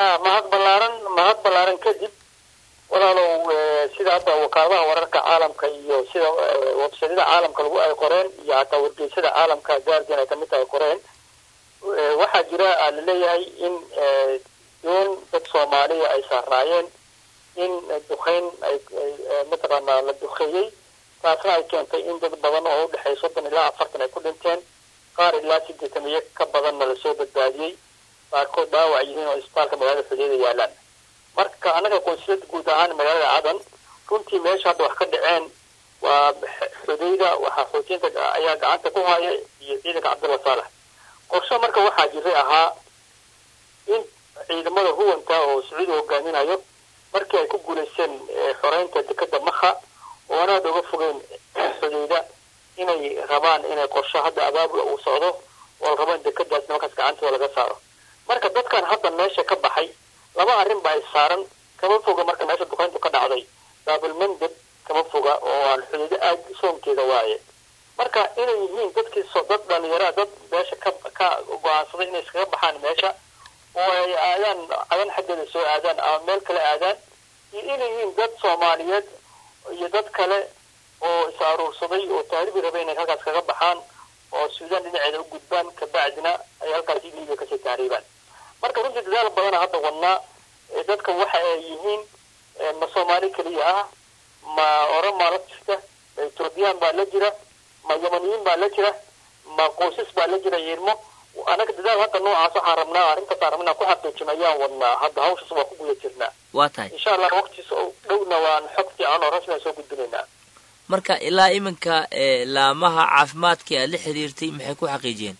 mahad ballaaran kadib walaalow sida hadda wakaaladaha wararka caalamka iyo sida website-yada caalamka lagu ay qoreen iyo hataa wargeysyada caalamka Guardian ay kamid tahay qoreen waxaa jira la leeyahay in doon dad Soomaaliya ay saarnaayeen in duqeyn ay mataqaanaa la duqeeyay taasna ay keentay in dad badan oo u dhaxay 30 ilaa 40 ay ku dhinteen qaar ilaa 80 ka badanna la soo badbaadiyay qaarkood dhaawac yihiin oo isbitaalka magaalada Xudeeda yaalaan marka anaga qoysaska guud ahaan magaalada Cadan runtii meesha hadda wax ka dhaceen waa Xudeeda waxa xoojinta ayaa gacanta ku haya iyo ciidanka Cabdulla Saalax qorshe marka waxaa jiray ahaa in ciidamada huwanta oo Sacuudi hogaaminayo markii ay ku guuleysteen xoreynta dekada Makha oo ana uga fogeen Xudeeda inay rabaan inay qorshe hadda abaabul u socdo oo rabaan dekadaas markaas gacanta laga saaro marka dadkan hadda meesha ka baxay laba arrin baa saaran kama foga marka meesha duqeyntu ka dhacday Babul Mandab kama foga oo aan Xudeeda aad soonkeeda waaye marka inay yihiin dadkii soo dad dhalinyaro dad meesha ka go'aansaday inay iskaga baxaan meesha oo ay aadaan xadeeda soo aadaan ama meel kale aadaan inay yihiin dad Soomaaliyeed iyo dad kale oo isaaruursaday oo taariikh rabay inay halkaas kaga baxaan oo Suudaan dhinaceeda u gudbaan ka bacdina ay halkaas Liibiya ka sii taariibaan marka runtii dadaal badan hadda wadnaa dadka waxa ay yihiin ma Soomaali kaliya ah ma Oromo la jirta Ethiopian baa la jira ma Yemeniyiin baa la jira ma qoysas baa la jira yeermo anaga dadaal hadda noocaas waxaan rabnaa arrinta taarmina ku xaqiijinayaan wadnaa hadda hawshaas waa ku guda jirnaa waa tahay insha Allah waqtiisa dhowna waan xogti aan rasmi soo gudbinaynaa marka ilaa iminka laamaha caafimaadka la xiriirtay maxay ku xaqiijiyeen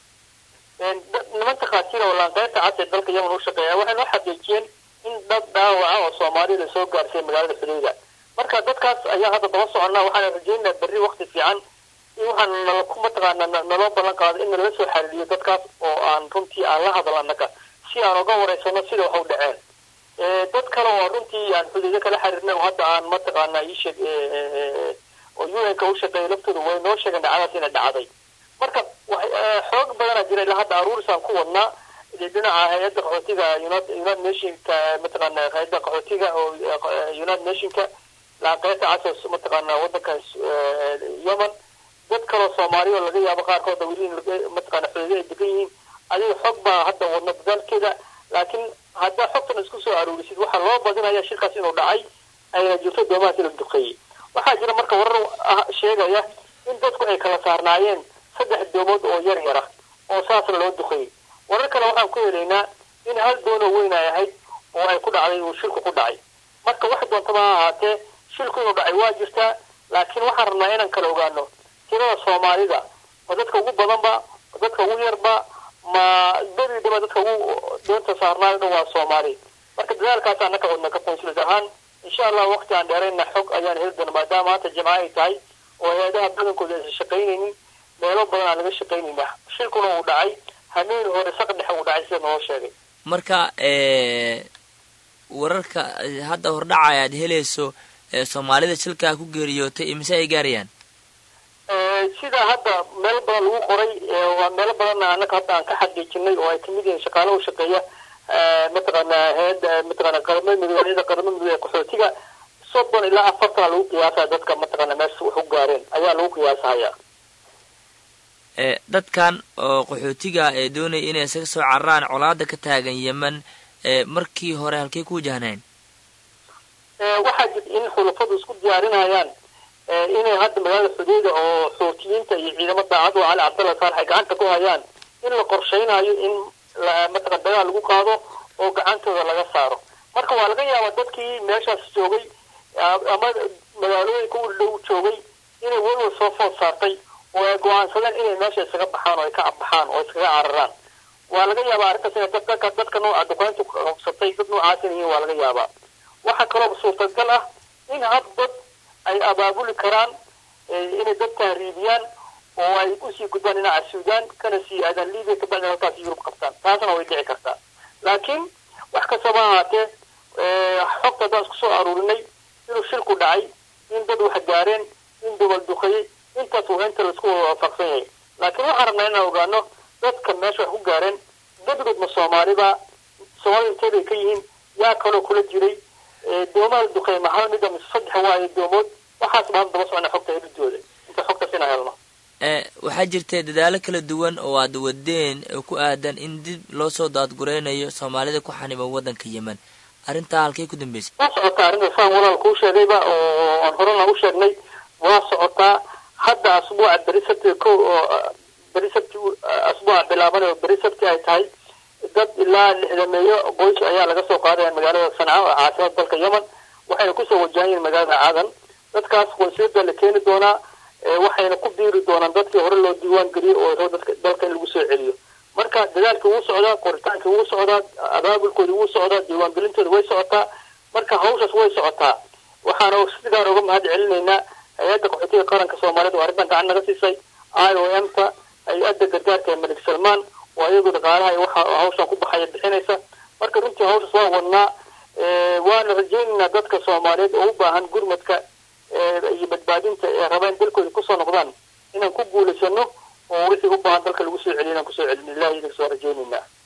nimanka qaatila wala qaybta cad dalka Yemen oo shaqeeya waxay noo xaqiijiyeen in dad dhaawac oo Soomaali la soo gaarsay magaalada Xudeeda marka dadkaas ayaa hadda daba soconaa waxaan rajaynayaa berri waqti fiican in waxaan nala ku mataqaanaa naloo ballan qaaday in la soo xiriiriyo dadkaas oo aan runtii aan la hadalnaa si aan uga wareysano sida wax u dhaceen dad kale oo runtii aan Xudeeda kala xiriirnay hadda aan mataqaanaa ii sheeg oo UN-ka u shaqeeyo laftooda way noo sheegeen dhacdaas inay dhacday marka xoog badan jira ilaa hadda aruurisan ku wadnaa dhinaca hay'adda qaxootiga United Nations-ka mataqaanaa hay'adda qaxootiga oo United Nations-ka la qaybta casas mataqaanaa wadanka Yemen dad kale Soomaaliya laga yaabo qaarkood dawliin mataqaanaa Xudeeda ay degan yihiin adiga xog baa hadda wadna dadkeeda laakiin hadda xogtan isku soo aruurisid waxa loo badinayaa shirkaas inuu dhacay ay jirto doomaha la duqeeyay waxaa jira marka warar sheegaya in dadku ay kala saarnaayeen 3 doomood oo yar yar ah oo saas loo duqeeyay warar kale waxaan ku helaynaa in hal doono weyn ay ahayd oo ay ku dhacday oo shilku ku dhacay marka wax doonta ma ahaatee shilku inuu dhacay waa jirtaa laakiin waxaan rabnaa inaan kala ogaano tirada Soomaalida oo dadka ugu badanba dadka ugu yarba ma dadka dadka ugu doonta saarnaayeen waa Soomaali marka dadaalkaas aan ka wadna ka qoyslad ahaan insha Allah waqti aan dheerayna xog ayaan heldan maadaama maanta Jimcaha ay tahay oo hay'adaha badankooda ay shaqeynayeen meelo badan aan laga shaqeynayna shilkuna uu dhacay hameen hore saqdhex uu dhacay sida noo sheegay marka wararka hadda hordhacaya aad helayso Soomaalida shilka ku geeriyootay imisa ay gaarayaan sida hadda meel badan lagu qoray waa meel badan anaga hadda aan ka xaqiijinay oo ay kamid yihiin shaqaalaha u shaqeeya مثلا قرمين مدينة قرمين مدينة كحوتية صوبا إلى أفضل لو قياسها دتك مثلا ناس وحجارين أيها لو قياسها يا dadkan oo qaxootiga ee doonay inay isaga soo carraan colaada ka taagan Yemen markii hore halkay ku wajahneen waxa jid in xulafadu isku diyaarinayaan inay hadda magaalada Xudeeda oo xoutiyiinta iyo ciidamada daacad oo Cali Cabdulla Saalax ay gacanta ku hayaan in la qorsheynayo in مثلا dagaal lagu qaado oo gacantooda laga saaro marka waa laga yaabaa dadkii meeshaas joogay ama magaalooyinka u dhow joogay inay wada soo food saartay oo ay go'aansadeen inay meesha isaga baxaan oo ay ka baxaan oo iskaga cararaan waa laga yaabaa arrintaas in dadka nooca duqeyntu qabsatay dad noocaas inay waa laga yaabaa waxa kaloo suurtagal ah in dad ay abaabuli karaan inay dad tahriibiyaan oo ay u sii gudbaan dhinaca Suudaan kana sii aadan Liibiya ka bacdina halkaas Yurub qabtaan taasna way dhici kartaa laakiin wax ka soo baahate xogta daas ku soo aruurinay inuu shilku dhacay in dad wax gaareen in dawal duqeeyay intaas oo inta la isku waafaqsan yahay laakiin waxaan rabnaa inaan ogaano dadka meesha wax ku gaareen dadkood ma Soomaaliba Soomaaliyeed ka yihiin yaa kaloo kula jiray doomaha duqeyma hal mida mise saddex waayo doomood waxaas baan daba socona xogta helidooda inta xogta sina helno waxaa jirta dadaalo kala duwan oo aad wadeen ku aadan in dib loo soo daadgureynayo soomaalida ku xaniban waddanka yemen arrintaa halkay ku dambeysay waa socotaa arrinta saan walaal kuu sheegayba oo aan horena u sheegnay waa socotaa hadda asbuuca berisabti berisabti asbuuca bilaaban oo berisabti ay tahay dad ilaa 60 qoys ayaa laga soo qaadaya magaalada Sanaa oo caasimada dalka Yemen waxayna ku soo wajahayeen magaalada Cadan dadkaas qoysyada la keeni doonaa waxayna ku biiri doonaan dadkii hore loo diiwaan geliyay oo dadka dalka lagu soo celiyo marka dadaalka uu socdaa qoritaanka uu socdaa abaabulkooda uu socdaa diiwaan gelintooda way socotaa marka hawshaas way socotaa waxaana si gaar ah uga mahad celinaynaa hay'adda qaxootiga qaranka Soomaaliyeed oo arrintan gacan naga siisay IOM-ta hay'adda gargaarka ee Malik Salman oo iyagu dhaqaalaha waxa hawshan ku baxaya bixinaysa marka runtii hawshaas waa wadnaa waana rajaynaynaa dadka Soomaaliyeed oo u baahan gurmadka iyo badbaadinta ee rabaan dalkooda ku soo noqdaan inaan ku guuleysano oo wixii u baahan dalka lagu soo celiyay inaan ku soo celin ilaahay idin soo rajaynaynaa